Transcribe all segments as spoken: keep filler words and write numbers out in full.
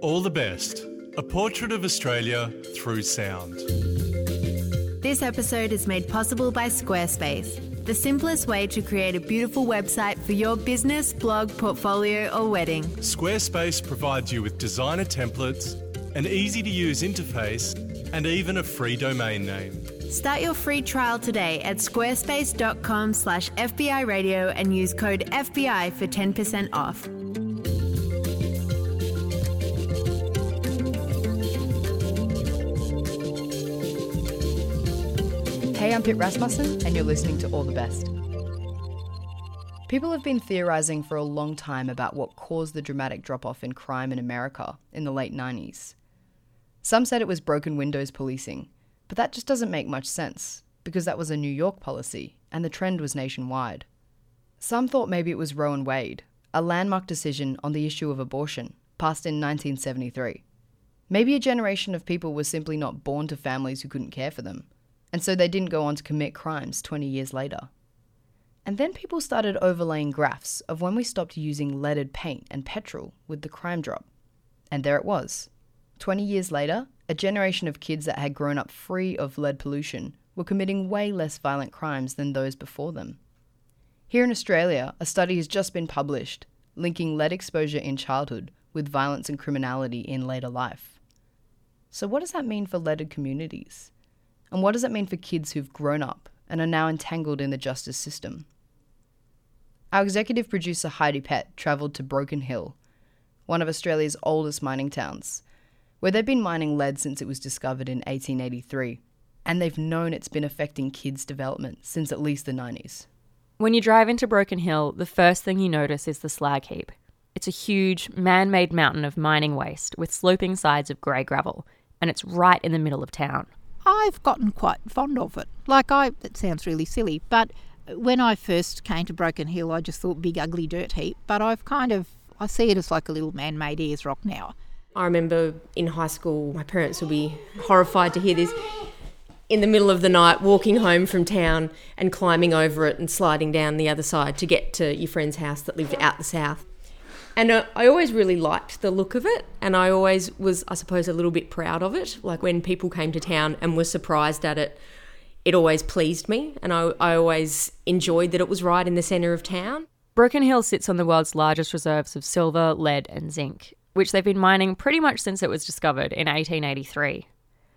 All the Best, a portrait of Australia through sound. This episode is made possible by Squarespace, the simplest way to create a beautiful website for your business, blog, portfolio or wedding. Squarespace provides you with designer templates, an easy-to-use interface and even a free domain name. Start your free trial today at squarespace.com slash FBI radio and use code F B I for ten percent off. Hey, I'm Pip Rasmussen, and you're listening to All the Best. People have been theorising for a long time about what caused the dramatic drop-off in crime in America in the late nineties. Some said it was broken windows policing, but that just doesn't make much sense, because that was a New York policy, and the trend was nationwide. Some thought maybe it was Roe and Wade, a landmark decision on the issue of abortion, passed in nineteen seventy-three. Maybe a generation of people was simply not born to families who couldn't care for them, and so they didn't go on to commit crimes twenty years later. And then people started overlaying graphs of when we stopped using leaded paint and petrol with the crime drop. And there it was. twenty years later, a generation of kids that had grown up free of lead pollution were committing way less violent crimes than those before them. Here in Australia, a study has just been published linking lead exposure in childhood with violence and criminality in later life. So what does that mean for leaded communities? And what does it mean for kids who've grown up and are now entangled in the justice system? Our executive producer Heidi Pett travelled to Broken Hill, one of Australia's oldest mining towns, where they've been mining lead since it was discovered in eighteen eighty-three, and they've known it's been affecting kids' development since at least the nineties. When you drive into Broken Hill, the first thing you notice is the slag heap. It's a huge, man-made mountain of mining waste with sloping sides of grey gravel, and it's right in the middle of town. I've gotten quite fond of it. Like, I, it sounds really silly, but when I first came to Broken Hill, I just thought big, ugly dirt heap. But I've kind of, I see it as like a little man-made Ayers Rock now. I remember in high school, my parents would be horrified to hear this. In the middle of the night, walking home from town and climbing over it and sliding down the other side to get to your friend's house that lived out the south. And uh, I always really liked the look of it, and I always was, I suppose, a little bit proud of it. Like when people came to town and were surprised at it, it always pleased me, and I, I always enjoyed that it was right in the centre of town. Broken Hill sits on the world's largest reserves of silver, lead and zinc, which they've been mining pretty much since it was discovered in eighteen eighty-three.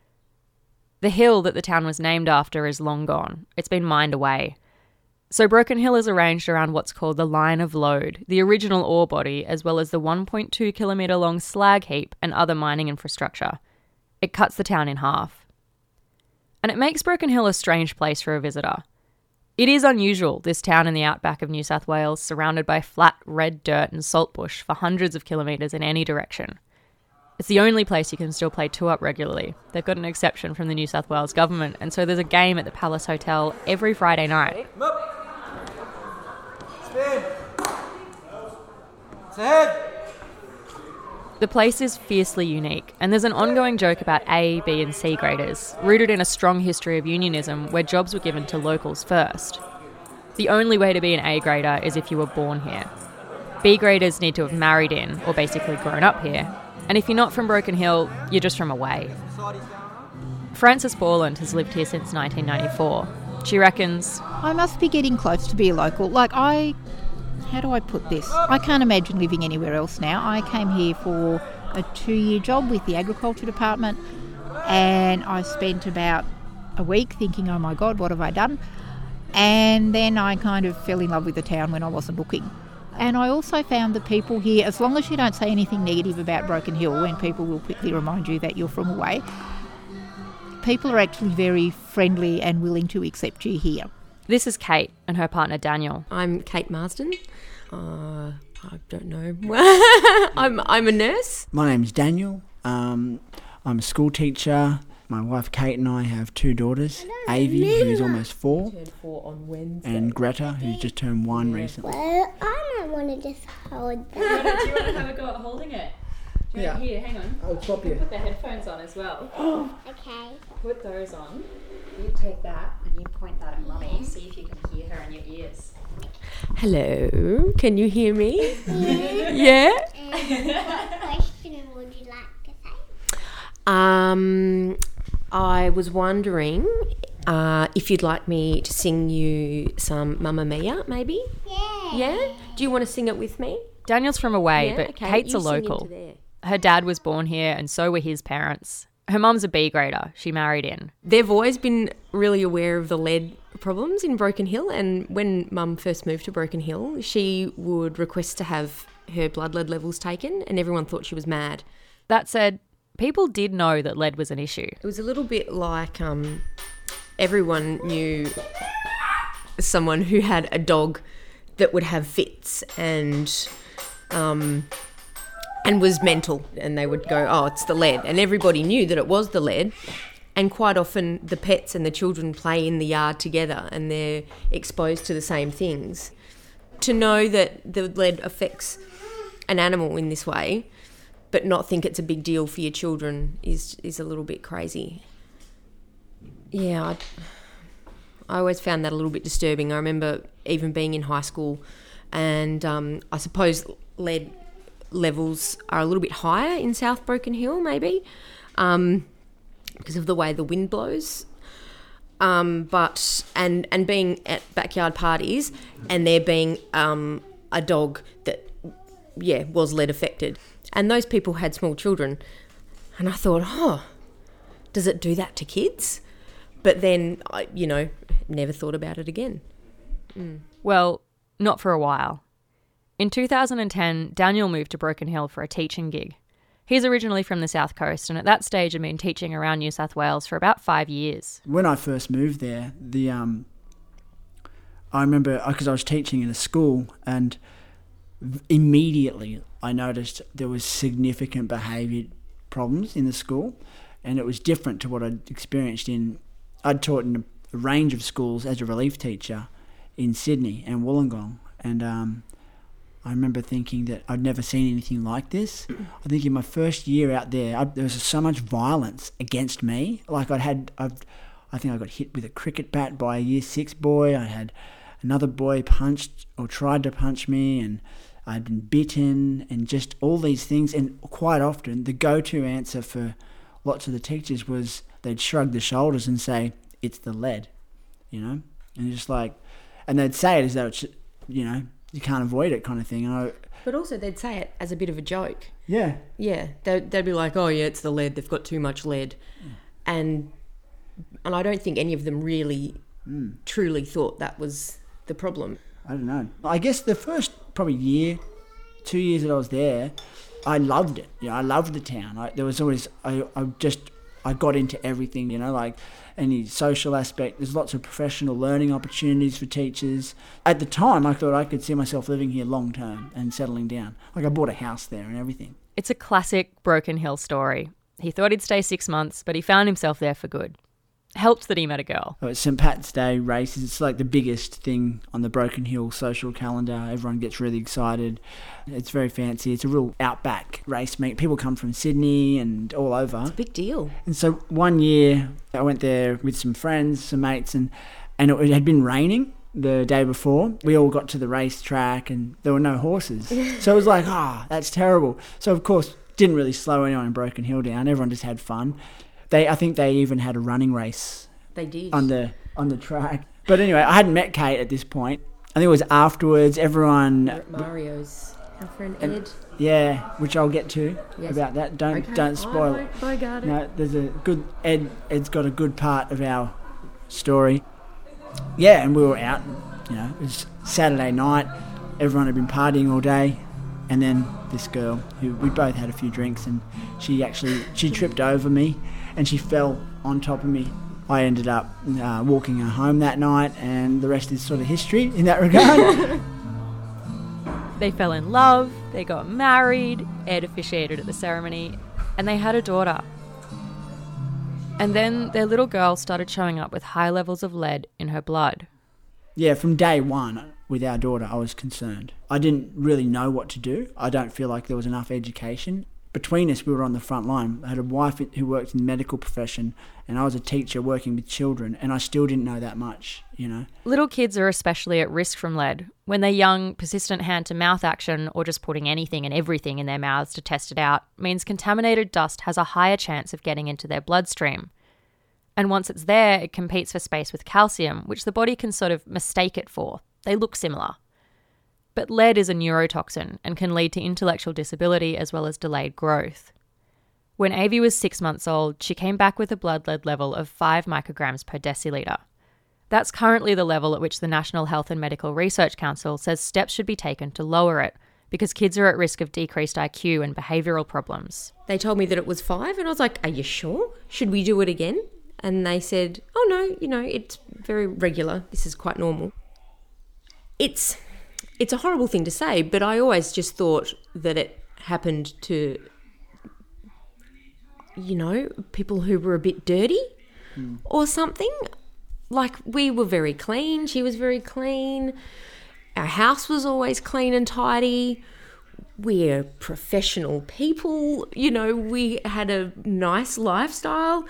The hill that the town was named after is long gone. It's been mined away. So Broken Hill is arranged around what's called the Line of Lode, the original ore body, as well as the one point two kilometre long slag heap and other mining infrastructure. It cuts the town in half. And it makes Broken Hill a strange place for a visitor. It is unusual, this town in the outback of New South Wales, surrounded by flat, red dirt and saltbush for hundreds of kilometres in any direction. It's the only place you can still play two-up regularly. They've got an exception from the New South Wales government, and so there's a game at the Palace Hotel every Friday night. Spin. It's ahead. The place is fiercely unique, and there's an ongoing joke about A, B and C graders, rooted in a strong history of unionism where jobs were given to locals first. The only way to be an A grader is if you were born here. B graders need to have married in, or basically grown up here, and if you're not from Broken Hill, you're just from away. Frances Borland has lived here since nineteen ninety-four. She reckons, I must be getting close to be a local. Like, I... How do I put this? I can't imagine living anywhere else now. I came here for a two-year job with the Agriculture Department, and I spent about a week thinking, oh my God, what have I done? And then I kind of fell in love with the town when I wasn't looking. And I also found that people here, as long as you don't say anything negative about Broken Hill, when people will quickly remind you that you're from away, people are actually very friendly and willing to accept you here. This is Kate and her partner Daniel. I'm Kate Marsden. Uh, I don't know. I'm I'm a nurse. My name's Daniel. Um, I'm a school teacher. My wife Kate and I have two daughters, Avi, who's almost four, turned four on Wednesday. And Greta, who's just turned one recently. Well, I might want to just hold that. Do you want to have a go at holding it? Do you Yeah. want, here, hang on. I'll swap you. Put the headphones on as well. Okay. Put those on. You take that and you point that at Mummy. See if you can hear her in your ears. Hello, can you hear me? Yeah. Yeah? Um, what question would you like Um, I was wondering uh, if you'd like me to sing you some Mamma Mia, maybe? Yeah. Yeah? Do you want to sing it with me? Daniel's from away, Yeah, but okay, Kate's you a sing local. into there. Her dad was born here and so were his parents. Her mum's a B grader. She married in. They've always been really aware of the lead problems in Broken Hill, and when Mum first moved to Broken Hill, she would request to have her blood lead levels taken, and everyone thought she was mad. That said, people did know that lead was an issue. It was a little bit like um, everyone knew someone who had a dog that would have fits and um, and was mental, and they would go, oh, it's the lead. And everybody knew that it was the lead. And quite often the pets and the children play in the yard together and they're exposed to the same things. To know that the lead affects an animal in this way but not think it's a big deal for your children is is a little bit crazy. Yeah, I, I always found that a little bit disturbing. I remember even being in high school and um, I suppose lead levels are a little bit higher in South Broken Hill maybe um, because of the way the wind blows. Um, but and and being at backyard parties and there being um, a dog that yeah was lead affected, and those people had small children, and I thought, oh, does it do that to kids? But then I, you know, never thought about it again. Mm. Well, not for a while. In two thousand ten, Daniel moved to Broken Hill for a teaching gig. He's originally from the South Coast and at that stage had been teaching around New South Wales for about five years. When I first moved there, the um, I remember, because I was teaching in a school, and immediately I noticed there was significant behaviour problems in the school, and it was different to what I'd experienced in, I'd taught in a range of schools as a relief teacher in Sydney and Wollongong, and um, I remember thinking that I'd never seen anything like this. I think in my first year out there, I, there was so much violence against me. Like I'd had, I've, I think I got hit with a cricket bat by a year six boy. I had another boy punched or tried to punch me, and I'd been bitten, and just all these things. And quite often, the go-to answer for lots of the teachers was they'd shrug their shoulders and say, "It's the lead," you know, and just like, and they'd say it as though it's, you know, you can't avoid it kind of thing. And I, but also they'd say it as a bit of a joke. Yeah. Yeah. They'd, they'd be like, oh, yeah, it's the lead. They've got too much lead. Mm. And and I don't think any of them really mm. truly thought that was the problem. I don't know. I guess the first probably year, two years that I was there, I loved it. You know, I loved the town. I, there was always, I, I just, I got into everything, you know, like any social aspect. There's lots of professional learning opportunities for teachers. At the time, I thought I could see myself living here long term and settling down. Like I bought a house there and everything. It's a classic Broken Hill story. He thought he'd stay six months, but he found himself there for good. Helped that he met a girl. Oh, it's Saint Pat's Day races. It's like the biggest thing on the Broken Hill social calendar. Everyone gets really excited. It's very fancy. It's a real outback race meet. People come from Sydney and all over. It's a big deal. And so one year I went there with some friends, some mates, and, and it had been raining the day before. We all got to the racetrack and there were no horses. So it was like, ah, oh, that's terrible. So of course, didn't really slow anyone in Broken Hill down. Everyone just had fun. They, I think they even had a running race. They did. On the on the track. But anyway, I hadn't met Kate at this point. I think it was afterwards. Everyone. We're at Mario's. Our friend Ed. And, yeah, which I'll get to yes. about that. Don't okay. don't spoil it. I got it. No, there's a good Ed. Ed's got a good part of our story. Yeah, and we were out. You know, it was Saturday night. Everyone had been partying all day. And then this girl, who we both had a few drinks, and she actually, she tripped over me and she fell on top of me. I ended up uh, walking her home that night, and the rest is sort of history in that regard. They fell in love, they got married, Ed officiated at the ceremony, and they had a daughter. And then their little girl started showing up with high levels of lead in her blood. Yeah, from day one with our daughter, I was concerned. I didn't really know what to do. I don't feel like there was enough education. between us, we were on the front line. I had a wife who worked in the medical profession, and I was a teacher working with children, and I still didn't know that much, you know. Little kids are especially at risk from lead. When they're young, persistent hand-to-mouth action or just putting anything and everything in their mouths to test it out means contaminated dust has a higher chance of getting into their bloodstream. And once it's there, it competes for space with calcium, which the body can sort of mistake it for. They look similar. But lead is a neurotoxin and can lead to intellectual disability as well as delayed growth. When Avi was six months old, she came back with a blood lead level of five micrograms per decilitre. That's currently the level at which the National Health and Medical Research Council says steps should be taken to lower it, because kids are at risk of decreased I Q and behavioural problems. They told me that it was five, and I was like, are you sure? Should we do it again? And they said, oh no, you know, it's very regular. This is quite normal. It's... It's a horrible thing to say, but I always just thought that it happened to, you know, people who were a bit dirty mm. or something. Like, we were very clean. She was very clean. Our house was always clean and tidy. We're professional people. You know, we had a nice lifestyle.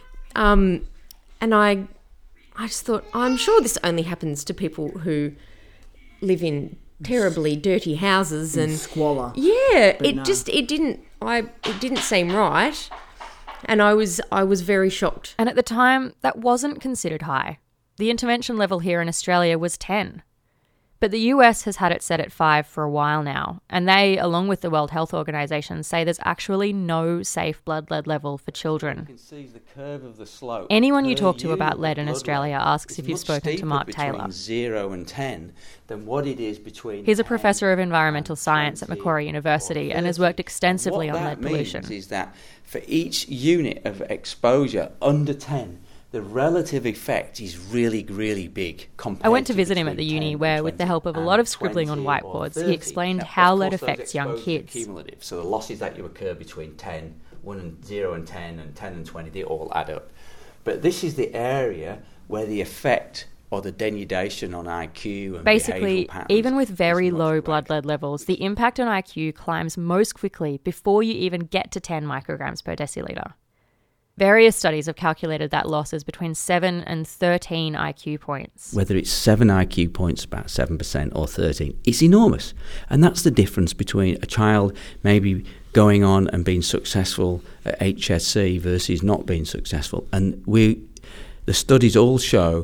Um, and I, I just thought, I'm sure this only happens to people who live in terribly dirty houses and, and squalor. Yeah, but it no. just it didn't I it didn't seem right, and I was I was very shocked. And at the time, that wasn't considered high. The intervention level here in Australia was ten. But the U S has had it set at five for a while now, and they, along with the World Health Organization, say there's actually no safe blood lead level for children. You can see the curve of the slope. Anyone you talk to about lead in Australia asks if you've spoken to Mark Taylor. Between zero and ten than what it is between. He's a professor of environmental science at Macquarie University and has worked extensively on lead pollution. What that means is that for each unit of exposure under ten, the relative effect is really, really big. I went to visit him at the uni where, with the help of a lot of scribbling on whiteboards, he explained how lead affects young kids. Cumulative. So the losses that you occur between ten, one and zero and ten, and ten and twenty, they all add up. But this is the area where the effect or the denudation on I Q and basically, even with very low blood lead levels, the impact on I Q climbs most quickly before you even get to ten micrograms per decilitre. Various studies have calculated that loss as between seven and thirteen I Q points. Whether it's seven I Q points, about seven percent, or thirteen, it's enormous. And that's the difference between a child maybe going on and being successful at H S C versus not being successful. And we, the studies all show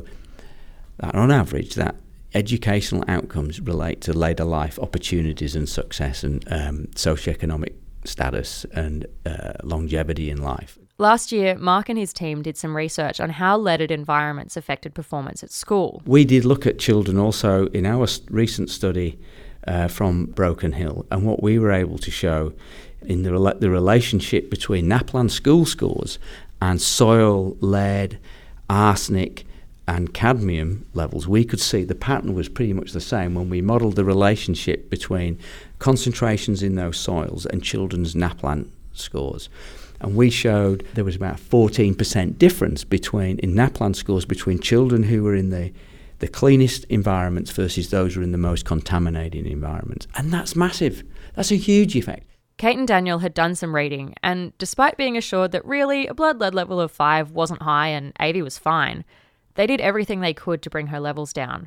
that on average that educational outcomes relate to later life opportunities and success and um, socioeconomic status and uh, longevity in life. Last year, Mark and his team did some research on how leaded environments affected performance at school. We did look at children also in our recent study uh, from Broken Hill, and what we were able to show in the, rela- the relationship between NAPLAN school scores and soil, lead, arsenic and cadmium levels, we could see the pattern was pretty much the same when we modelled the relationship between concentrations in those soils and children's NAPLAN scores. And we showed there was about fourteen percent difference between in NAPLAN scores between children who were in the, the cleanest environments versus those who were in the most contaminated environments. And that's massive. That's a huge effect. Kate and Daniel had done some reading, and despite being assured that really a blood lead level of five wasn't high and Avi was fine, they did everything they could to bring her levels down.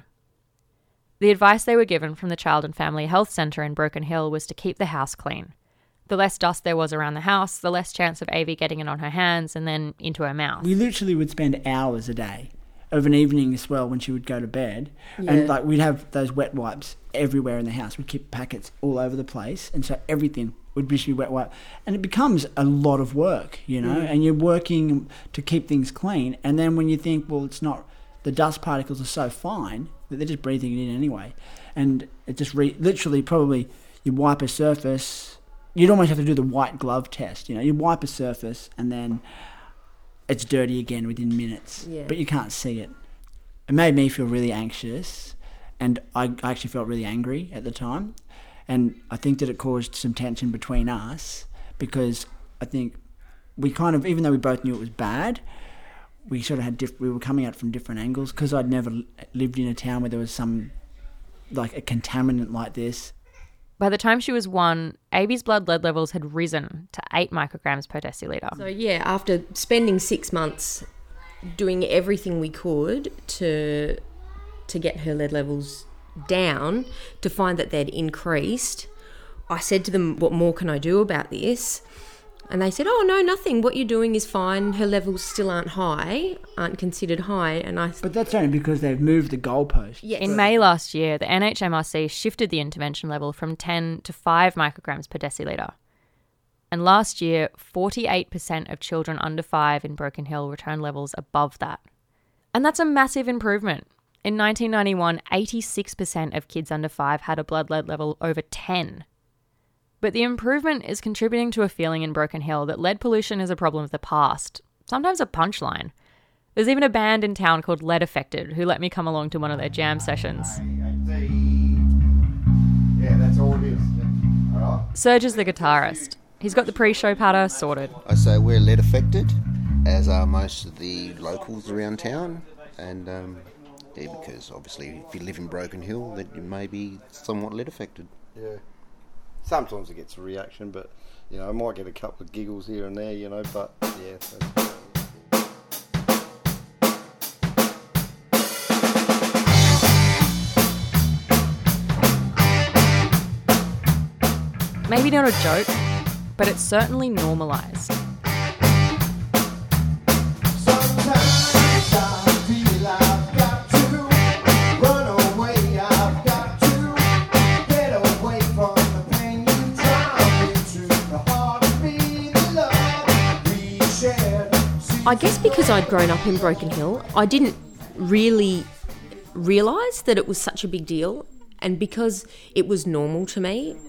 The advice they were given from the Child and Family Health Centre in Broken Hill was to keep the house clean. The less dust there was around the house, the less chance of Avi getting it on her hands and then into her mouth. We literally would spend hours a day of an evening as well when she would go to bed. Yeah. And like we'd have those wet wipes everywhere in the house. We'd keep packets all over the place. And so everything would be wet wipe. And it becomes a lot of work, you know, mm. and you're working to keep things clean. And then when you think, well, it's not, the dust particles are so fine that they're just breathing it in anyway. And it just re- literally probably you wipe a surface. You'd almost have to do the white glove test, you know. You wipe a surface and then it's dirty again within minutes, yeah. but you can't see it. It made me feel really anxious, and I actually felt really angry at the time. And I think that it caused some tension between us because I think we kind of, even though we both knew it was bad, we sort of had, diff- we were coming at it from different angles because I'd never lived in a town where there was some, like a contaminant like this. By the time she was one, Abby's blood lead levels had risen to eight micrograms per decilitre. So yeah, after spending six months doing everything we could to to get her lead levels down, to find that they'd increased, I said to them, what more can I do about this? And they said, oh, no, nothing. What you're doing is fine. Her levels still aren't high, aren't considered high. And I. But that's only because they've moved the goalpost. Yes. In May last year, the N H M R C shifted the intervention level from ten to five micrograms per decilitre. And last year, forty-eight percent of children under five in Broken Hill returned levels above that. And that's a massive improvement. In nineteen ninety-one, eighty-six percent of kids under five had a blood lead level over ten. But the improvement is contributing to a feeling in Broken Hill that lead pollution is a problem of the past, sometimes a punchline. There's even a band in town called Lead Affected who let me come along to one of their jam sessions. Yeah, that's all it is. All right. Serge is the guitarist. He's got the pre-show patter sorted. I say we're lead affected, as are most of the locals around town, and um, yeah, because obviously if you live in Broken Hill, then you may be somewhat lead affected. Yeah. Sometimes it gets a reaction, but, you know, I might get a couple of giggles here and there, you know, but, yeah. That's... Maybe not a joke, but it's certainly normalised. I guess because I'd grown up in Broken Hill, I didn't really realise that it was such a big deal, and because it was normal to me,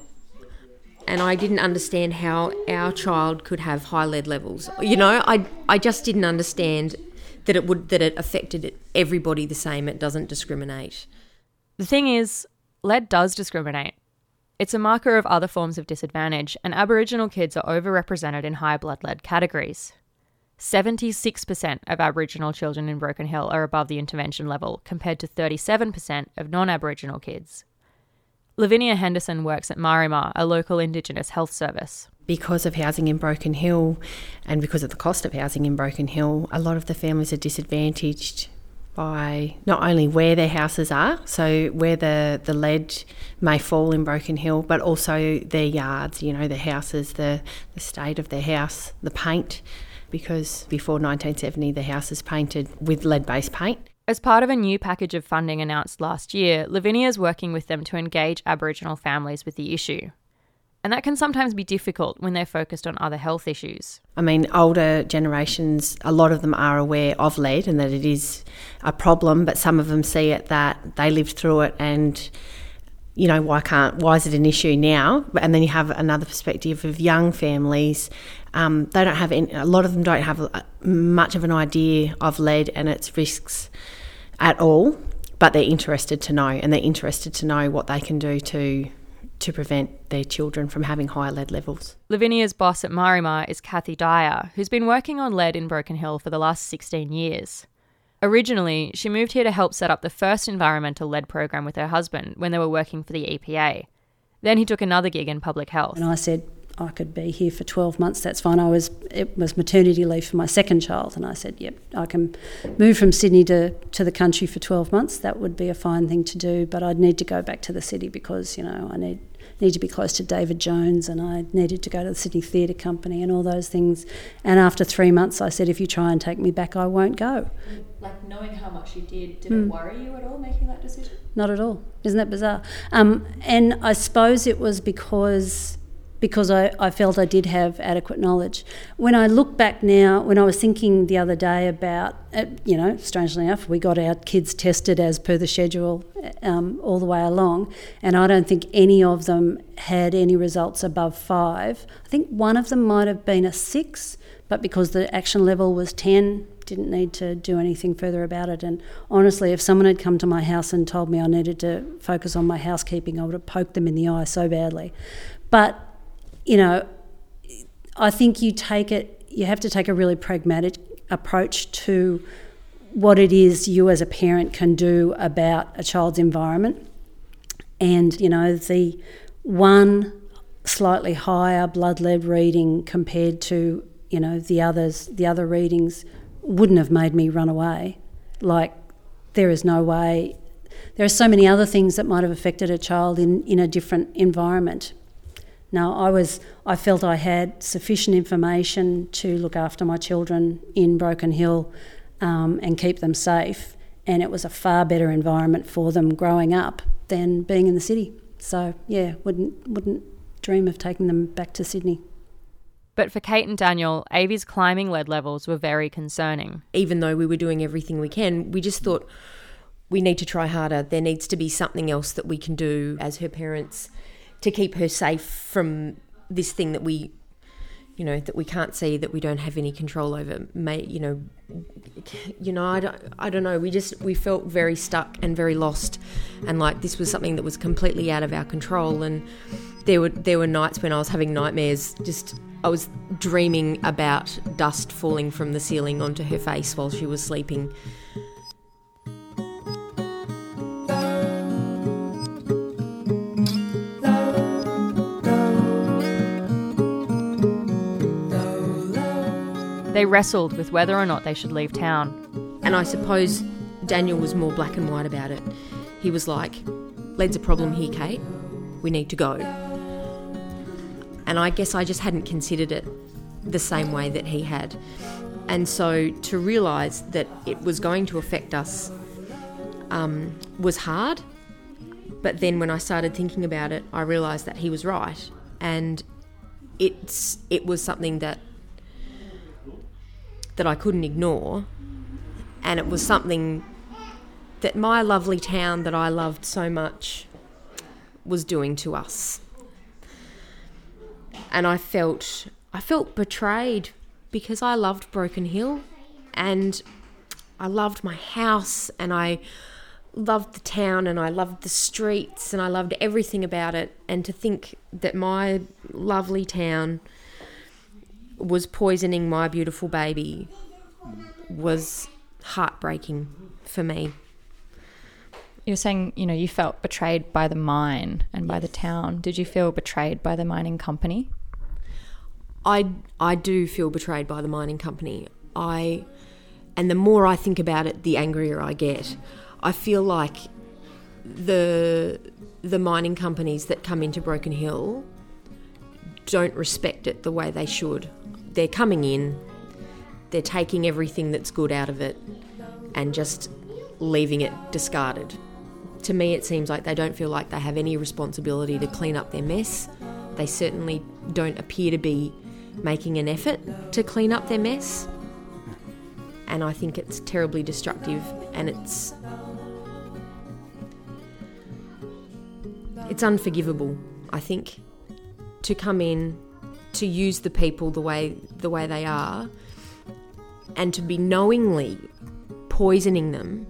and I didn't understand how our child could have high lead levels. You know, I I just didn't understand that it would that it affected everybody the same. It doesn't discriminate. The thing is, lead does discriminate. It's a marker of other forms of disadvantage, and Aboriginal kids are overrepresented in high blood lead categories. seventy-six percent of Aboriginal children in Broken Hill are above the intervention level, compared to thirty-seven percent of non-Aboriginal kids. Lavinia Henderson works at Marima, a local Indigenous health service. Because of housing in Broken Hill and because of the cost of housing in Broken Hill, a lot of the families are disadvantaged by not only where their houses are, so where the, the lead may fall in Broken Hill, but also their yards, you know, the houses, the, the state of their house, the paint, because before nineteen seventy the house is painted with lead-based paint. As part of a new package of funding announced last year, Lavinia is working with them to engage Aboriginal families with the issue. And that can sometimes be difficult when they're focused on other health issues. I mean, older generations, a lot of them are aware of lead and that it is a problem, but some of them see it that they lived through it and, you know, why can't, why is it an issue now? And then you have another perspective of young families. Um, they don't have any, a lot of them don't have a, much of an idea of lead and its risks at all, but they're interested to know, and they're interested to know what they can do to to prevent their children from having high lead levels. Lavinia's boss at Marima is Kathy Dyer, who's been working on lead in Broken Hill for the last sixteen years. Originally, she moved here to help set up the first environmental lead program with her husband when they were working for the E P A. Then he took another gig in public health. And I said I could be here for twelve months, that's fine. I was It was maternity leave for my second child, and I said, yep, I can move from Sydney to, to the country for twelve months. That would be a fine thing to do, but I'd need to go back to the city because, you know, I need need to be close to David Jones, and I needed to go to the Sydney Theatre Company and all those things. And after three months, I said, if you try and take me back, I won't go. Like, knowing how much you did, did Mm. it worry you at all, making that decision? Not at all. Isn't that bizarre? Um, and I suppose it was because because I, I felt I did have adequate knowledge. When I look back now, when I was thinking the other day about, uh, you know, strangely enough, we got our kids tested as per the schedule um, all the way along, and I don't think any of them had any results above five. I think one of them might have been a six, but because the action level was ten, didn't need to do anything further about it. And honestly, if someone had come to my house and told me I needed to focus on my housekeeping, I would have poked them in the eye so badly. But you know, I think you take it, you have to take a really pragmatic approach to what it is you as a parent can do about a child's environment. And, you know, the one slightly higher blood lead reading compared to, you know, the others, the other readings wouldn't have made me run away. Like, there is no way. There are so many other things that might have affected a child in, in a different environment. Now, I was, I felt I had sufficient information to look after my children in Broken Hill um, and keep them safe, and it was a far better environment for them growing up than being in the city. So, yeah, wouldn't wouldn't dream of taking them back to Sydney. But for Kate and Daniel, Avy's climbing lead levels were very concerning. Even though we were doing everything we can, we just thought we need to try harder. There needs to be something else that we can do as her parents to keep her safe from this thing that we, you know, that we can't see, that we don't have any control over. May, you know, you know, I don't, I don't know. We just, we felt very stuck and very lost, and like this was something that was completely out of our control. And there were there were nights when I was having nightmares. Just I was dreaming about dust falling from the ceiling onto her face while she was sleeping. They wrestled with whether or not they should leave town. And I suppose Daniel was more black and white about it. He was like, lead's a problem here, Kate. We need to go. And I guess I just hadn't considered it the same way that he had. And so to realise that it was going to affect us um, was hard. But then when I started thinking about it, I realised that he was right. And it's it was something that that I couldn't ignore, and it was something that my lovely town that I loved so much was doing to us. And I felt I felt betrayed because I loved Broken Hill and I loved my house and I loved the town and I loved the streets and I loved everything about it, and to think that my lovely town was poisoning my beautiful baby was heartbreaking for me. You're saying, you know, you felt betrayed by the mine and by the town. Did you feel betrayed by the mining company? I, I do feel betrayed by the mining company. I, and the more I think about it, the angrier I get. I feel like the the mining companies that come into Broken Hill don't respect it the way they should. They're coming in, they're taking everything that's good out of it and just leaving it discarded. To me, it seems like they don't feel like they have any responsibility to clean up their mess. They certainly don't appear to be making an effort to clean up their mess. And I think it's terribly destructive, and it's it's unforgivable, I think, to come in, to use the people the way the way they are, and to be knowingly poisoning them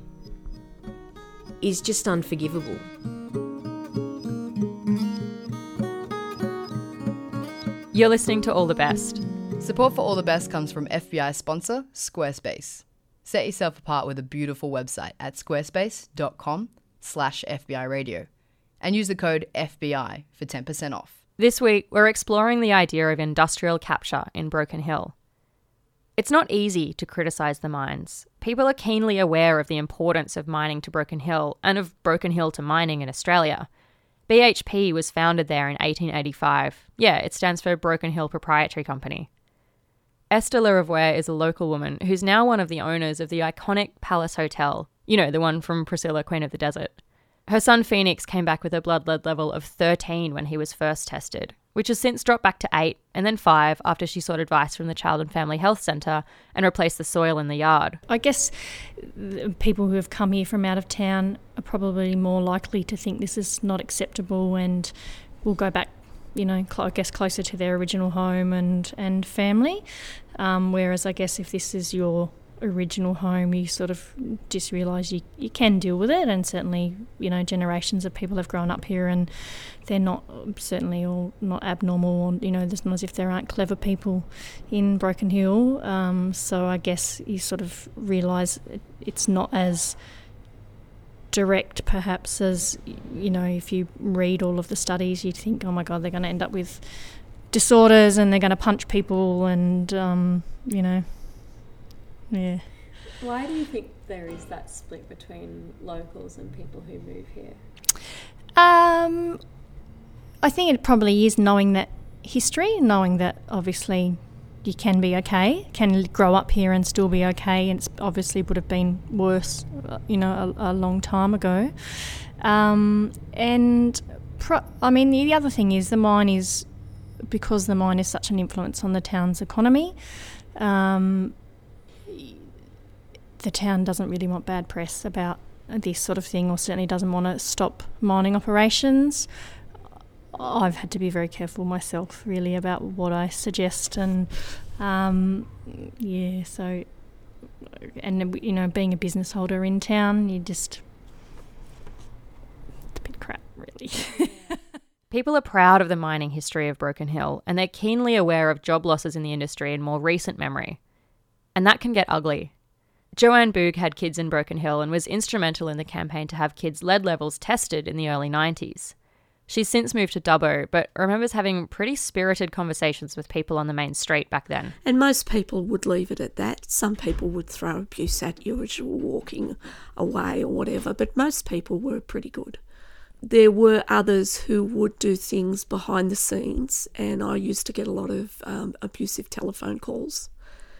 is just unforgivable. You're listening to All the Best. Support for All the Best comes from F B I sponsor Squarespace. Set yourself apart with a beautiful website at squarespace.com slash FBI radio and use the code F B I for ten percent off. This week, we're exploring the idea of industrial capture in Broken Hill. It's not easy to criticise the mines. People are keenly aware of the importance of mining to Broken Hill and of Broken Hill to mining in Australia. B H P was founded there in eighteen eighty-five. Yeah, it stands for Broken Hill Proprietary Company. Esther Larivoire is a local woman who's now one of the owners of the iconic Palace Hotel, you know, the one from Priscilla, Queen of the Desert. Her son Phoenix came back with a blood lead level of thirteen when he was first tested, which has since dropped back to eight and then five after she sought advice from the Child and Family Health Centre and replaced the soil in the yard. I guess people who have come here from out of town are probably more likely to think this is not acceptable and will go back, you know, I guess closer to their original home and, and family. Um, whereas I guess if this is your original home, you sort of just realise you, you can deal with it, and certainly, you know, generations of people have grown up here and they're not certainly all not abnormal, or, you know, it's not as if there aren't clever people in Broken Hill. Um, so I guess you sort of realise it, it's not as direct perhaps as, you know, if you read all of the studies, you'd think, oh my God, they're going to end up with disorders and they're going to punch people and, um, you know, yeah. Why do you think there is that split between locals and people who move here? Um, I think it probably is knowing that history, knowing that obviously you can be okay, can grow up here and still be okay, and it's obviously would have been worse, you know, a, a long time ago. Um, and pro- I mean, the other thing is the mine is, because the mine is such an influence on the town's economy, um, the town doesn't really want bad press about this sort of thing, or certainly doesn't want to stop mining operations. I've had to be very careful myself, really, about what I suggest, and um, yeah, so, and you know, being a business holder in town, you just, it's a bit crap, really. People are proud of the mining history of Broken Hill, and they're keenly aware of job losses in the industry in more recent memory. And that can get ugly. Joanne Boog had kids in Broken Hill and was instrumental in the campaign to have kids' lead levels tested in the early nineties. She's since moved to Dubbo, but remembers having pretty spirited conversations with people on the main street back then. And most people would leave it at that. Some people would throw abuse at you as you were walking away or whatever, but most people were pretty good. There were others who would do things behind the scenes, and I used to get a lot of um, abusive telephone calls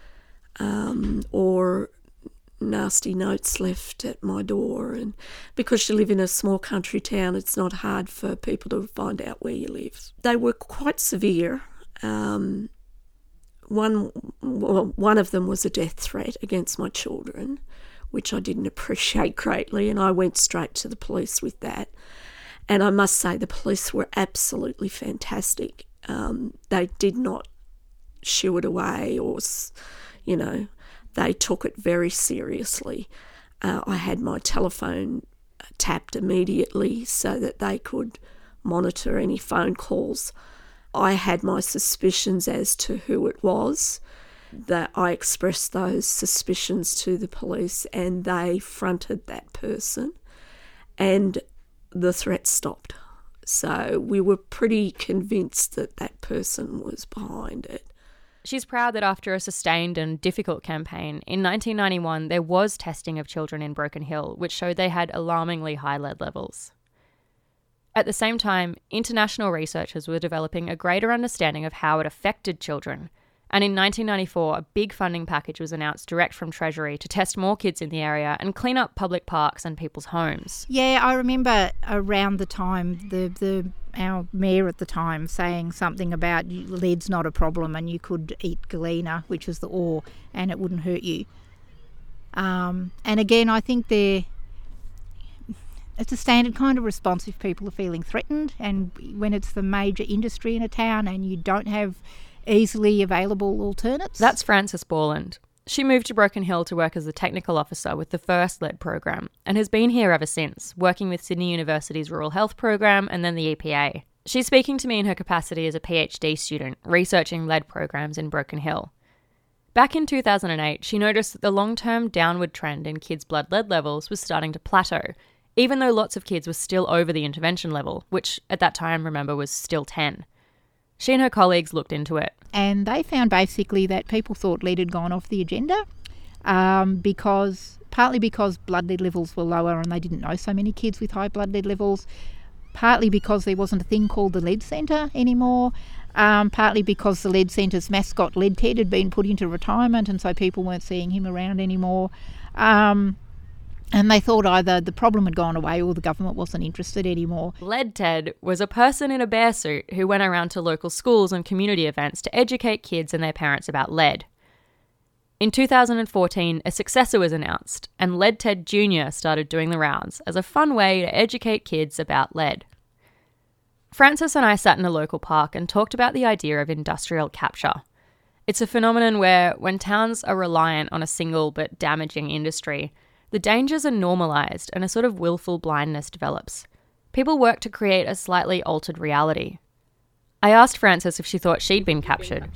um, or nasty notes left at my door. And because you live in a small country town, it's not hard for people to find out where you live. They were quite severe. Um, one, well, one of them was a death threat against my children, which I didn't appreciate greatly, and I went straight to the police with that. And I must say the police were absolutely fantastic. Um, they did not shoo it away or, you know, they took it very seriously. Uh, I had my telephone tapped immediately so that they could monitor any phone calls. I had my suspicions as to who it was. That I expressed those suspicions to the police, and they fronted that person, and the threat stopped. So we were pretty convinced that that person was behind it. She's proud that after a sustained and difficult campaign, in nineteen ninety-one there was testing of children in Broken Hill, which showed they had alarmingly high lead levels. At the same time, international researchers were developing a greater understanding of how it affected children, and in nineteen ninety-four a big funding package was announced direct from Treasury to test more kids in the area and clean up public parks and people's homes. Yeah, I remember around the time the the our mayor at the time saying something about lead's not a problem and you could eat galena, which is the ore, and it wouldn't hurt you. Um, and again, I think they're it's a standard kind of response if people are feeling threatened, and when it's the major industry in a town and you don't have easily available alternates. That's Frances Borland. She moved to Broken Hill to work as a technical officer with the first lead program and has been here ever since, working with Sydney University's Rural Health Program and then the E P A. She's speaking to me in her capacity as a PhD student, researching lead programs in Broken Hill. Back in two thousand eight, she noticed that the long-term downward trend in kids' blood lead levels was starting to plateau, even though lots of kids were still over the intervention level, which at that time, remember, was still ten. She and her colleagues looked into it. And they found basically that people thought lead had gone off the agenda um, because, partly because blood lead levels were lower and they didn't know so many kids with high blood lead levels, partly because there wasn't a thing called the Lead Centre anymore, um, partly because the Lead Centre's mascot Lead Ted had been put into retirement and so people weren't seeing him around anymore. Um, And they thought either the problem had gone away or the government wasn't interested anymore. Lead Ted was a person in a bear suit who went around to local schools and community events to educate kids and their parents about lead. In two thousand fourteen, a successor was announced, and Lead Ted Junior started doing the rounds as a fun way to educate kids about lead. Frances and I sat in a local park and talked about the idea of industrial capture. It's a phenomenon where, when towns are reliant on a single but damaging industry, the dangers are normalised and a sort of willful blindness develops. People work to create a slightly altered reality. I asked Frances if she thought she'd been captured.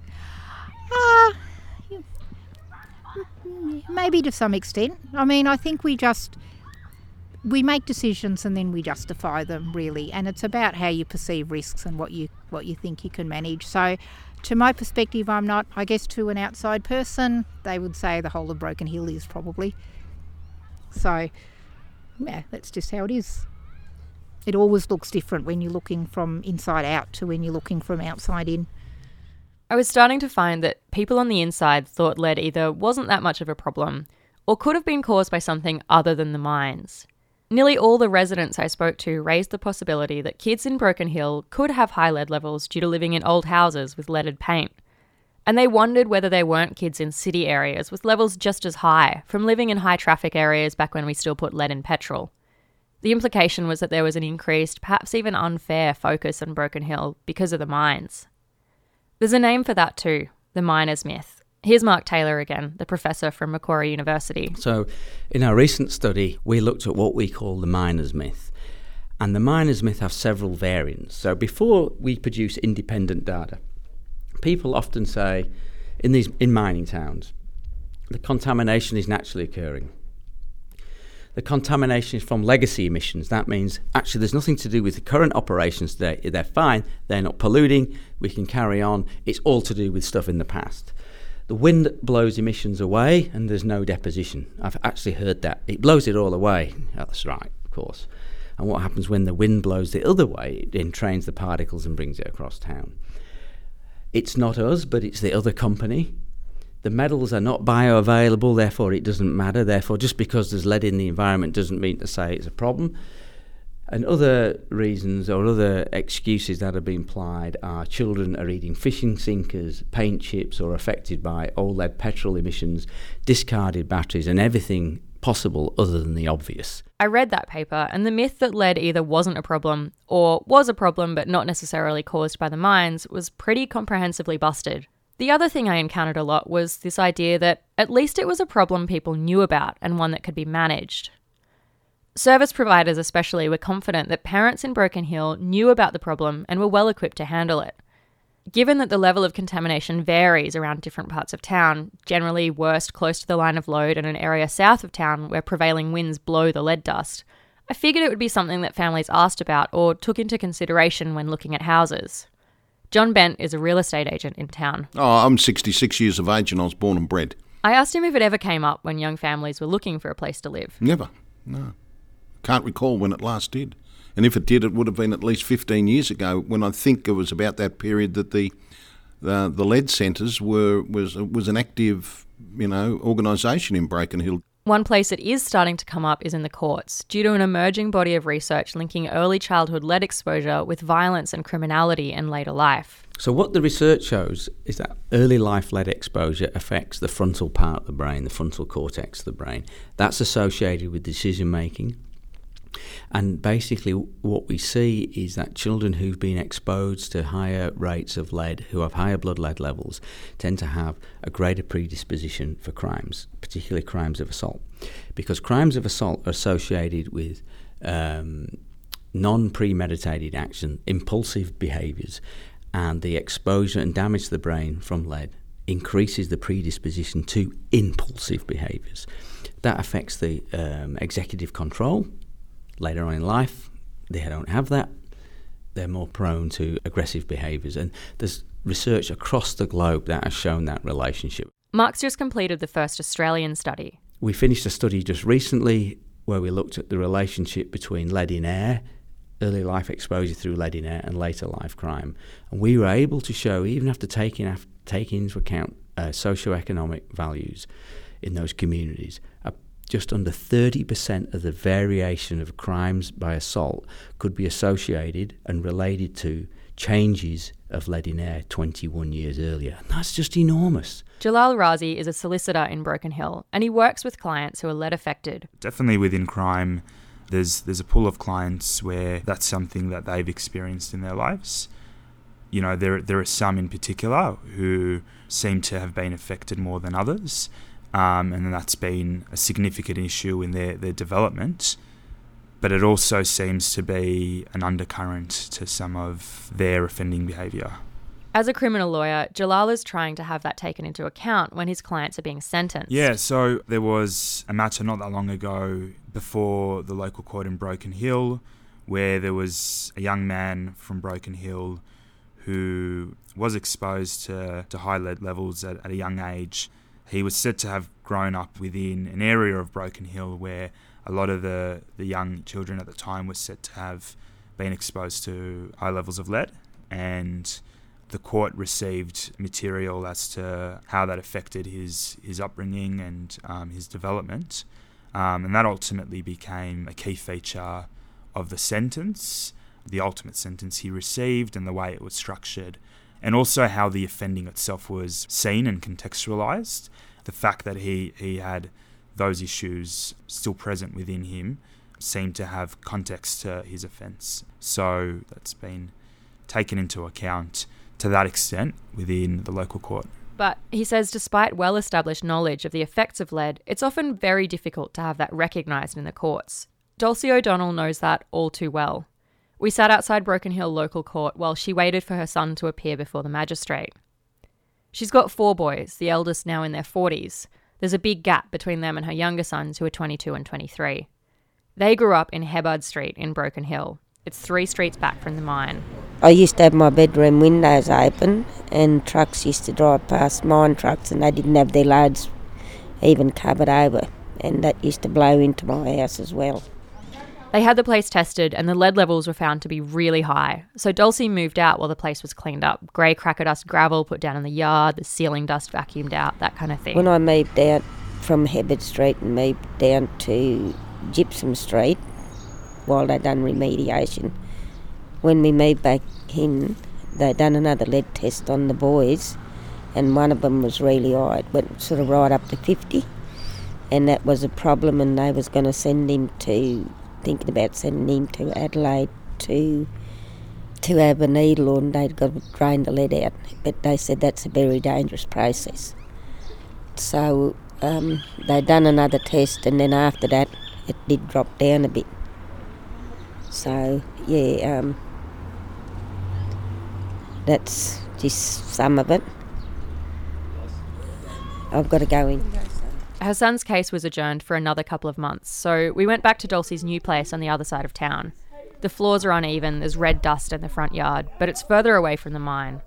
Uh, maybe to some extent. I mean, I think we just... we make decisions and then we justify them, really, and it's about how you perceive risks and what you what you think you can manage. So to my perspective, I'm not, I guess to an outside person, they would say the whole of Broken Hill is probably. So, yeah, that's just how it is. It always looks different when you're looking from inside out to when you're looking from outside in. I was starting to find that people on the inside thought lead either wasn't that much of a problem or could have been caused by something other than the mines. Nearly all the residents I spoke to raised the possibility that kids in Broken Hill could have high lead levels due to living in old houses with leaded paint. And they wondered whether there weren't kids in city areas with levels just as high from living in high traffic areas back when we still put lead in petrol. The implication was that there was an increased, perhaps even unfair, focus on Broken Hill because of the mines. There's a name for that too, the miners' myth. Here's Mark Taylor again, the professor from Macquarie University. So in our recent study, we looked at what we call the miners' myth. And the miners' myth have several variants. So before we produce independent data, people often say, in these in mining towns, the contamination is naturally occurring. The contamination is from legacy emissions. That means actually there's nothing to do with the current operations today. They're fine, they're not polluting, we can carry on. It's all to do with stuff in the past. The wind blows emissions away and there's no deposition. I've actually heard that. It blows it all away. That's right, of course. And what happens when the wind blows the other way? It entrains the particles and brings it across town. It's not us, but it's the other company. The metals are not bioavailable, therefore it doesn't matter. Therefore, just because there's lead in the environment doesn't mean to say it's a problem. And other reasons or other excuses that have been applied are children are eating fishing sinkers, paint chips, or affected by old lead petrol emissions, discarded batteries, and everything possible other than the obvious. I read that paper, and the myth that lead either wasn't a problem or was a problem but not necessarily caused by the mines was pretty comprehensively busted. The other thing I encountered a lot was this idea that at least it was a problem people knew about and one that could be managed. Service providers especially were confident that parents in Broken Hill knew about the problem and were well equipped to handle it. Given that the level of contamination varies around different parts of town, generally worst close to the line of load and an area south of town where prevailing winds blow the lead dust, I figured it would be something that families asked about or took into consideration when looking at houses. John Bent is a real estate agent in town. Oh, I'm sixty-six years of age and I was born and bred. I asked him if it ever came up when young families were looking for a place to live. Never, no. Can't recall when it last did. And if it did, it would have been at least fifteen years ago, when I think it was about that period that the uh, the lead centres were was was an active, you know, organisation in Broken Hill. One place it is starting to come up is in the courts, due to an emerging body of research linking early childhood lead exposure with violence and criminality in later life. So what the research shows is that early life lead exposure affects the frontal part of the brain, the frontal cortex of the brain. That's associated with decision making. And basically what we see is that children who've been exposed to higher rates of lead, who have higher blood lead levels, tend to have a greater predisposition for crimes, particularly crimes of assault. Because crimes of assault are associated with um, non-premeditated action, impulsive behaviours, and the exposure and damage to the brain from lead increases the predisposition to impulsive behaviours. That affects the um, executive control. Later on in life, they don't have that. They're more prone to aggressive behaviours. And there's research across the globe that has shown that relationship. Mark's just completed the first Australian study. We finished a study just recently where we looked at the relationship between lead in air, early life exposure through lead in air, and later life crime. And we were able to show, even after taking, after taking into account uh, socioeconomic values in those communities, a just under thirty percent of the variation of crimes by assault could be associated and related to changes of lead in air twenty-one years earlier. And that's just enormous. Jalal Razi is a solicitor in Broken Hill, and he works with clients who are lead affected. Definitely within crime, there's there's a pool of clients where that's something that they've experienced in their lives. You know, there there are some in particular who seem to have been affected more than others. Um, and that's been a significant issue in their, their development. But it also seems to be an undercurrent to some of their offending behaviour. As a criminal lawyer, Jalal is trying to have that taken into account when his clients are being sentenced. Yeah, so there was a matter not that long ago before the local court in Broken Hill where there was a young man from Broken Hill who was exposed to, to high lead levels at, at a young age. He was said to have grown up within an area of Broken Hill where a lot of the, the young children at the time were said to have been exposed to high levels of lead, and the court received material as to how that affected his, his upbringing and um, his development. Um, and that ultimately became a key feature of the sentence, the ultimate sentence he received and the way it was structured, and also how the offending itself was seen and contextualised. The fact that he, he had those issues still present within him seemed to have context to his offence. So that's been taken into account to that extent within the local court. But he says despite well-established knowledge of the effects of lead, it's often very difficult to have that recognised in the courts. Dulcie O'Donnell knows that all too well. We sat outside Broken Hill local court while she waited for her son to appear before the magistrate. She's got four boys, the eldest now in their forties. There's a big gap between them and her younger sons who are twenty-two and twenty-three. They grew up in Hebbard Street in Broken Hill. It's three streets back from the mine. I used to have my bedroom windows open and trucks used to drive past, mine trucks, and they didn't have their loads even covered over, and that used to blow into my house as well. They had the place tested and the lead levels were found to be really high. So Dulcie moved out while the place was cleaned up. Grey cracker dust gravel put down in the yard, the ceiling dust vacuumed out, that kind of thing. When I moved out from Hebbard Street and moved down to Gypsum Street, while they done remediation, when we moved back in, they done another lead test on the boys, and one of them was really high. It went sort of right up to fifty, and that was a problem, and they was going to send him to... thinking about sending him to Adelaide to to have a needle, and they'd got to drain the lead out. But they said that's a very dangerous process. So um, they'd done another test, and then after that it did drop down a bit. So yeah, um, that's just some of it. I've got to go in. Her son's case was adjourned for another couple of months, so we went back to Dulcie's new place on the other side of town. The floors are uneven, there's red dust in the front yard, but it's further away from the mine.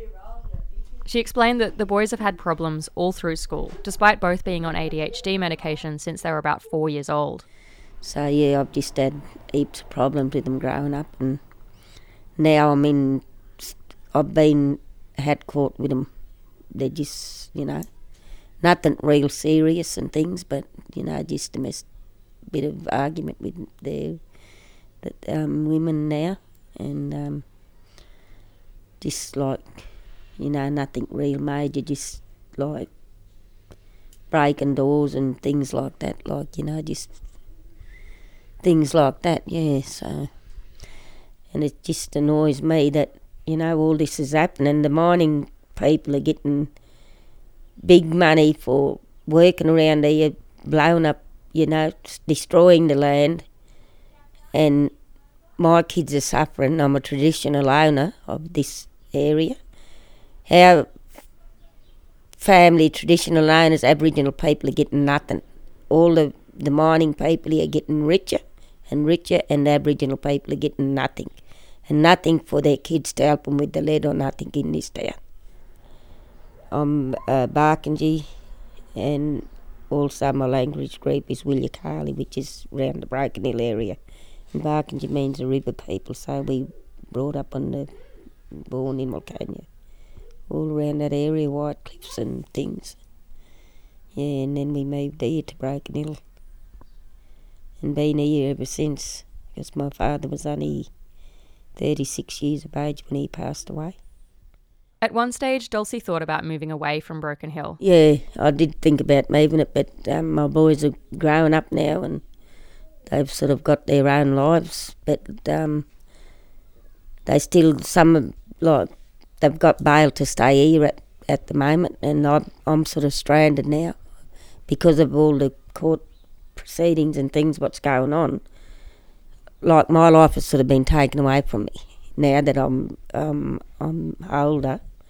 She explained that the boys have had problems all through school, despite both being on A D H D medication since they were about four years old. So yeah, I've just had heaps of problems with them growing up, and now I'm in, I've been, had court with them. They're just, you know, nothing real serious and things, but, you know, just a mess, bit of argument with their the, um, women now, and um, just like, you know, nothing real major, just like breaking doors and things like that, like, you know, just things like that, yeah, so. And it just annoys me that, you know, all this is happening. The mining people are getting big money for working around here, blowing up, you know, destroying the land, and my kids are suffering. I'm a traditional owner of this area. Our family, traditional owners, Aboriginal people are getting nothing. All the, the mining people here are getting richer and richer, and the Aboriginal people are getting nothing. And nothing for their kids to help them with the lead or nothing in this town. I'm uh, Barkindji, and also my language group is Wilyakali, which is around the Broken Hill area. And Barkindji means the river people, so we brought up on the, born in Wilcannia, all around that area, White Cliffs and things. Yeah, and then we moved here to Broken Hill, and been here ever since, because my father was only thirty-six years of age when he passed away. At one stage, Dulcie thought about moving away from Broken Hill. Yeah, I did think about moving it, but um, my boys are growing up now and they've sort of got their own lives, but um, they still, some, like, they've got bail to stay here at, at the moment, and I'm, I'm sort of stranded now because of all the court proceedings and things, what's going on. Like, my life has sort of been taken away from me now that I'm um, I'm older.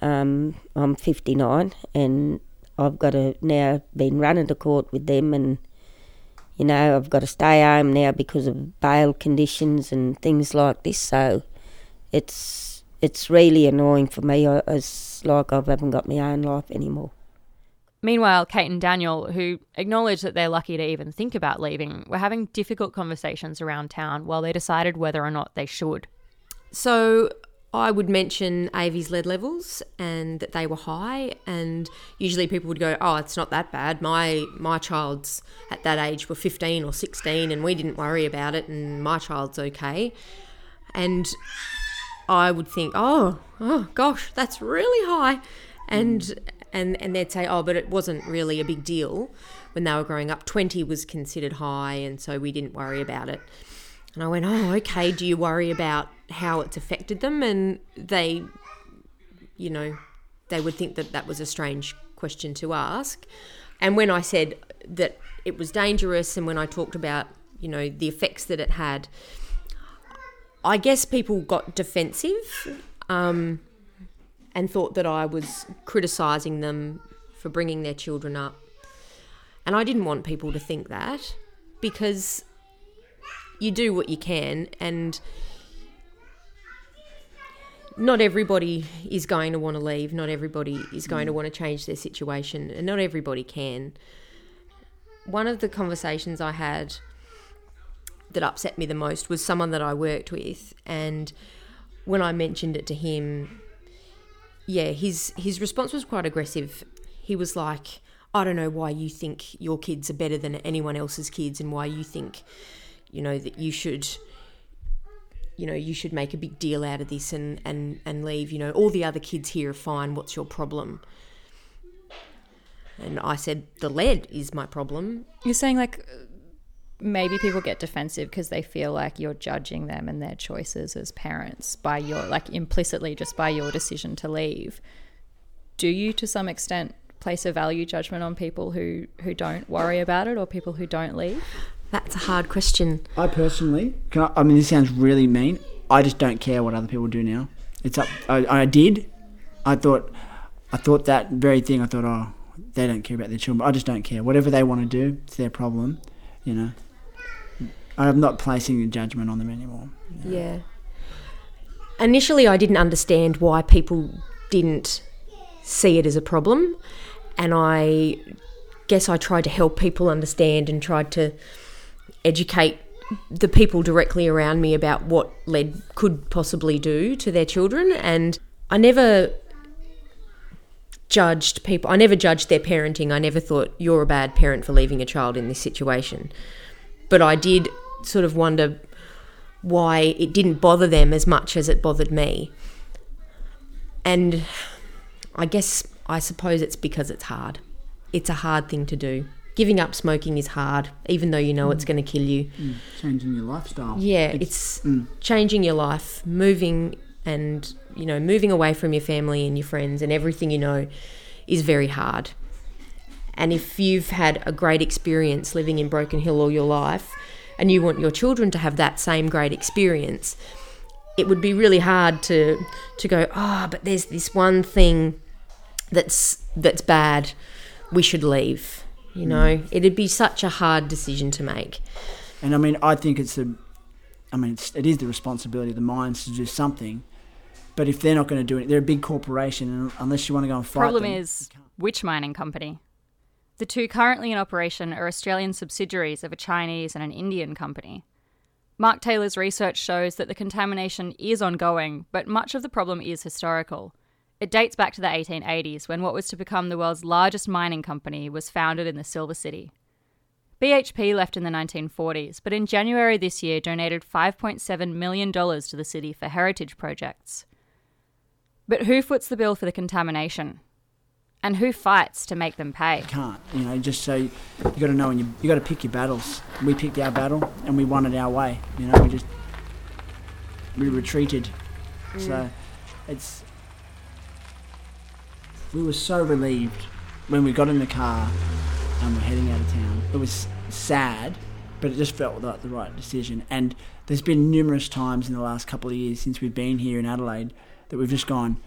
Um, I'm fifty-nine and I've got to now been running to court with them, and you know I've got to stay home now because of bail conditions and things like this. So it's it's really annoying for me. It's like I haven't got my own life anymore. Meanwhile, Kate and Daniel, who acknowledge that they're lucky to even think about leaving, were having difficult conversations around town while they decided whether or not they should. So I would mention Avi's lead levels and that they were high, and usually people would go, oh, it's not that bad. My my child's at that age were fifteen or sixteen and we didn't worry about it and my child's okay. And I would think, oh, oh gosh, that's really high. And mm. and and they'd say, oh, but it wasn't really a big deal when they were growing up. twenty was considered high and so we didn't worry about it. And I went, oh, okay, do you worry about how it's affected them? And they, you know, they would think that that was a strange question to ask. And when I said that it was dangerous and when I talked about, you know, the effects that it had, I guess people got defensive um, and thought that I was criticising them for bringing their children up. And I didn't want people to think that, because you do what you can, and not everybody is going to want to leave. Not everybody is going to want to change their situation, and not everybody can. One of the conversations I had that upset me the most was someone that I worked with, and when I mentioned it to him, yeah, his his response was quite aggressive. He was like, I don't know why you think your kids are better than anyone else's kids, and why you think, you know, that you should, you know, you should make a big deal out of this and, and, and leave. You know, all the other kids here are fine. What's your problem? And I said, the lead is my problem. You're saying, like, maybe people get defensive because they feel like you're judging them and their choices as parents by your, like, implicitly just by your decision to leave. Do you, to some extent, place a value judgment on people who, who don't worry about it, or people who don't leave? That's a hard question. I personally, can I, I mean, this sounds really mean. I just don't care what other people do now. It's up. I, I did. I thought, I thought that very thing. I thought, oh, they don't care about their children. But I just don't care. Whatever they want to do, it's their problem. You know, I'm not placing a judgment on them anymore. You know? Yeah. Initially, I didn't understand why people didn't see it as a problem, and I guess I tried to help people understand and tried to educate the people directly around me about what lead could possibly do to their children. And I never judged people. I never judged their parenting. I never thought, you're a bad parent for leaving a child in this situation. But I did sort of wonder why it didn't bother them as much as it bothered me. And I guess, I suppose it's because it's hard. It's a hard thing to do. Giving up smoking is hard, even though you know mm. it's going to kill you. Mm. Changing your lifestyle. Yeah, it's, it's mm. changing your life, moving and, you know, moving away from your family and your friends and everything you know is very hard. And if you've had a great experience living in Broken Hill all your life and you want your children to have that same great experience, it would be really hard to to go, oh, but there's this one thing that's that's bad, we should leave. You know, mm. it'd be such a hard decision to make. And I mean, I think it's the, I mean, it's, it is the responsibility of the mines to do something. But if they're not going to do it, they're a big corporation, and unless you want to go and fight Problem them, is, which mining company? The two currently in operation are Australian subsidiaries of a Chinese and an Indian company. Mark Taylor's research shows that the contamination is ongoing, but much of the problem is historical. It dates back to the eighteen eighties, when what was to become the world's largest mining company was founded in the Silver City. B H P left in the nineteen forties, but in January this year donated five point seven million dollars to the city for heritage projects. But who foots the bill for the contamination? And who fights to make them pay? You can't, you know, just so you, you got to know, and you you got to pick your battles. We picked our battle and we won it our way. You know, we just we retreated. Mm. So it's we were so relieved when we got in the car and we're heading out of town. It was sad, but it just felt like the right decision. And there's been numerous times in the last couple of years since we've been here in Adelaide that we've just gone,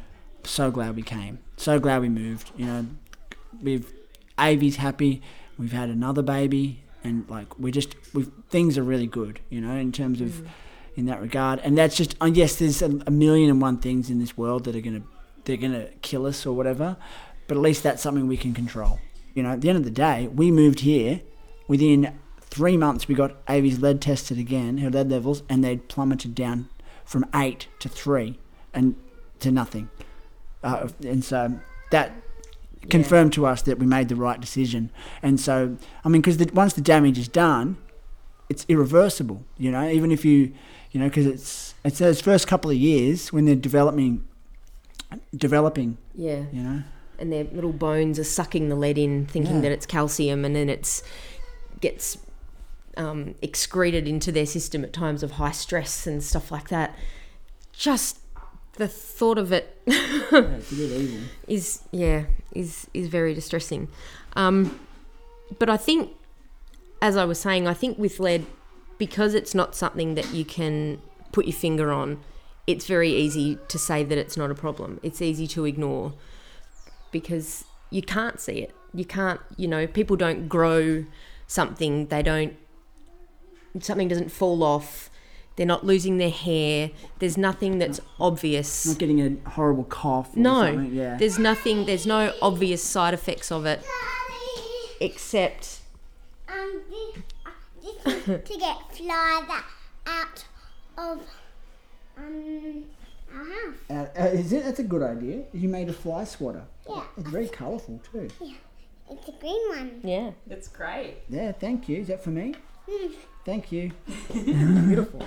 so glad we came. So glad we moved. You know, we've Avi's happy. We've had another baby, and like we just we things are really good. You know, in terms of mm. in that regard. And that's just uh, yes, there's a, a million and one things in this world that are gonna they're gonna kill us or whatever. But at least that's something we can control. You know, at the end of the day, we moved here. Within three months, we got Avi's lead tested again, her lead levels, and they'd plummeted down from eight to three and to nothing. Uh, and so that confirmed yeah. to us that we made the right decision. And so, I mean, because once the damage is done, it's irreversible, you know, even if you, you know, because it's, it's those first couple of years when they're developing, developing, yeah, you know. And their little bones are sucking the lead in, thinking Yeah. that it's calcium, and then it's gets um, excreted into their system at times of high stress and stuff like that. Just the thought of it Yeah, it's a bit evil. is yeah is is very distressing. Um, but I think, as I was saying, I think with lead, because it's not something that you can put your finger on, it's very easy to say that it's not a problem. It's easy to ignore because you can't see it. You can't, you know, people don't grow something, they don't, something doesn't fall off, they're not losing their hair, there's nothing that's obvious. Not getting a horrible cough or no, something, yeah. there's nothing, there's no obvious side effects of it, except... Um, this, uh, this is to get flies out of um, our house. Uh, uh, is it? That's a good idea. You made a fly swatter. Yeah. It's very colourful too. Yeah, it's a green one. Yeah. That's great. Yeah, thank you. Is that for me? Mm. Thank you. Beautiful.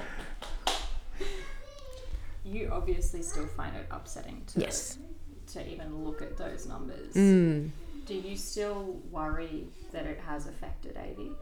You obviously still find it upsetting to Yes. to even look at those numbers. Mm. Do you still worry that it has affected Avi?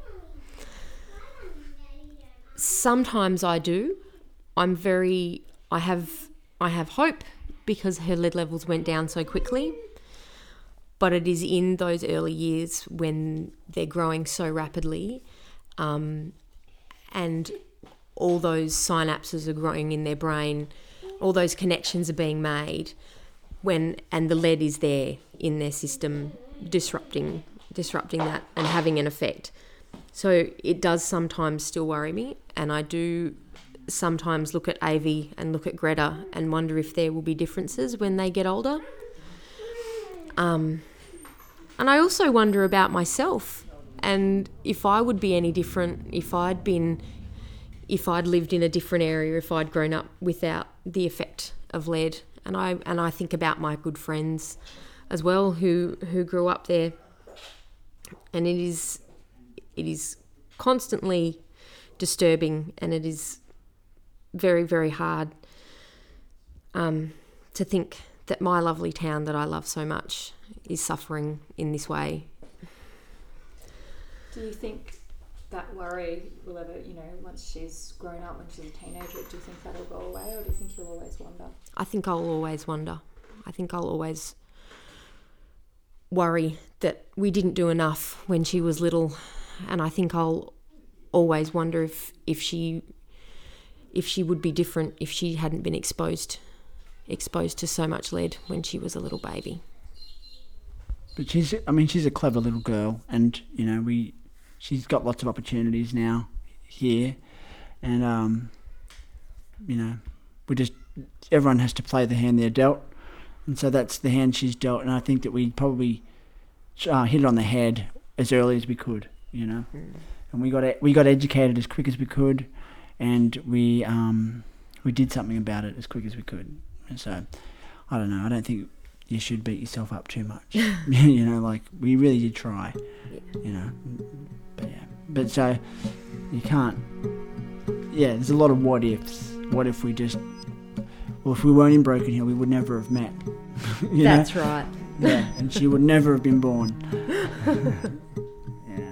Sometimes I do. I'm very, I have, I have hope because her lead levels went down so quickly. But it is in those early years when they're growing so rapidly, um, and all those synapses are growing in their brain, all those connections are being made, when and the lead is there in their system, disrupting, disrupting that and having an effect. So it does sometimes still worry me, and I do sometimes look at Avi and look at Greta and wonder if there will be differences when they get older. Um, and I also wonder about myself and if I would be any different if I'd been, if I'd lived in a different area, if I'd grown up without the effect of lead. And I and I think about my good friends as well who who grew up there, and it is it is constantly disturbing, and it is very, very hard um, to think that my lovely town that I love so much is suffering in this way. Do you think that worry will ever, you know, once she's grown up, when she's a teenager, do you think that'll go away, or do you think you'll always wonder? I think I'll always wonder. I think I'll always worry that we didn't do enough when she was little, and I think I'll always wonder if, if she if she would be different if she hadn't been exposed exposed to so much lead when she was a little baby. But she's, I mean, she's a clever little girl, and you know, we, she's got lots of opportunities now here, and um, you know, we just, everyone has to play the hand they're dealt, and so that's the hand she's dealt, and I think that we probably uh, hit it on the head as early as we could, you know, mm. and we got we got educated as quick as we could, and we um, we did something about it as quick as we could, and so I don't know, I don't think you should beat yourself up too much. You know, like, we really did try, yeah. You know. But yeah. But so, you can't... Yeah, there's a lot of what ifs. What if we just... Well, if we weren't in Broken Hill, we would never have met. You That's know? right. Yeah, and she would never have been born. Yeah.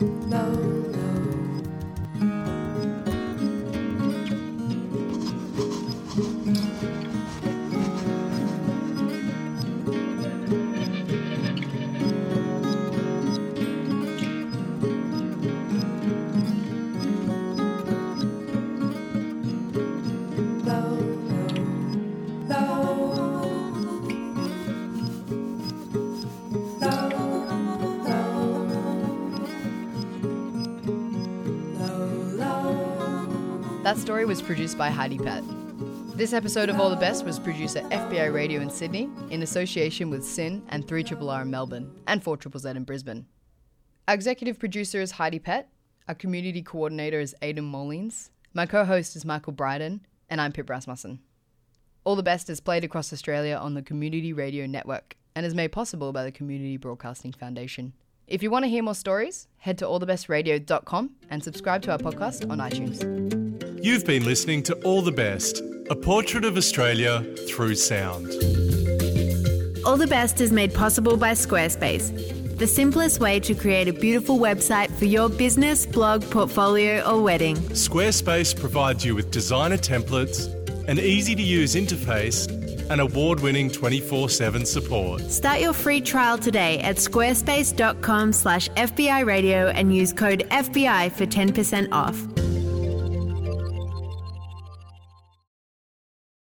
That story was produced by Heidi Pett. This episode of All the Best was produced at F B I Radio in Sydney in association with S Y N and three R R R in Melbourne and four Z Z Z in Brisbane. Our executive producer is Heidi Pett, our community coordinator is Aidan Mollins, my co-host is Michael Bryden, and I'm Pip Rasmussen. All the Best is played across Australia on the Community Radio Network and is made possible by the Community Broadcasting Foundation. If you want to hear more stories, head to all the best radio dot com and subscribe to our podcast on iTunes. You've been listening to All the Best, a portrait of Australia through sound. All the Best is made possible by Squarespace, the simplest way to create a beautiful website for your business, blog, portfolio or wedding. Squarespace provides you with designer templates, an easy-to-use interface, and award-winning twenty-four seven support. Start your free trial today at squarespace dot com slash F B I radio and use code F B I for ten percent off.